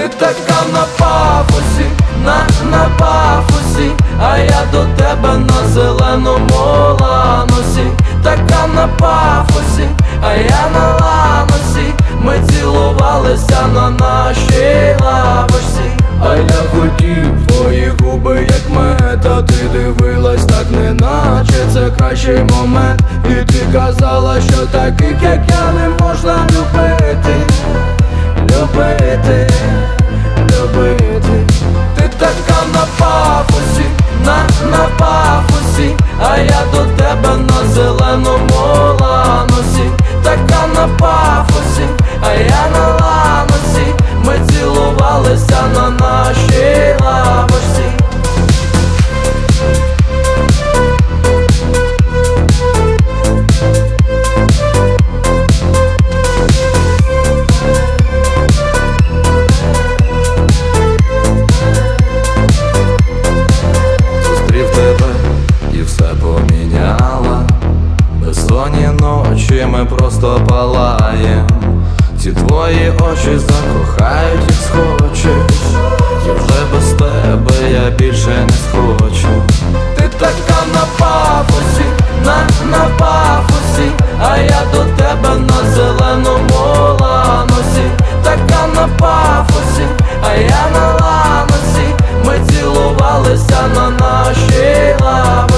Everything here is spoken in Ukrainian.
Ти така на пафосі, на пафосі, а я до тебе на зеленому ланосі. Така на пафосі, а я на ланосі. Ми цілувалися на нашій лавочці. А я хотів твої губи, як мед, а ти дивилась так, неначе це кращий момент. І ти казала, що таких, як я, не можна любити. Любити, любити. Ти така на пафосі, на пафосі, а я до тебе на зеленому ланосі. Така на пафосі, а я на ланосі. Ми цілувалися на нашій лавочці. Зустрів тебе і все поміняла. Безсонні ночі ми просто палаєм. Ці твої очі закохають, як схочеш. І вже без тебе я більше не схочу. Ти така на пафосі, на пафосі, а я до тебе на зеленому ланосі. Така на пафосі, а я на ланосі. Ми цілувалися на нашій лаві.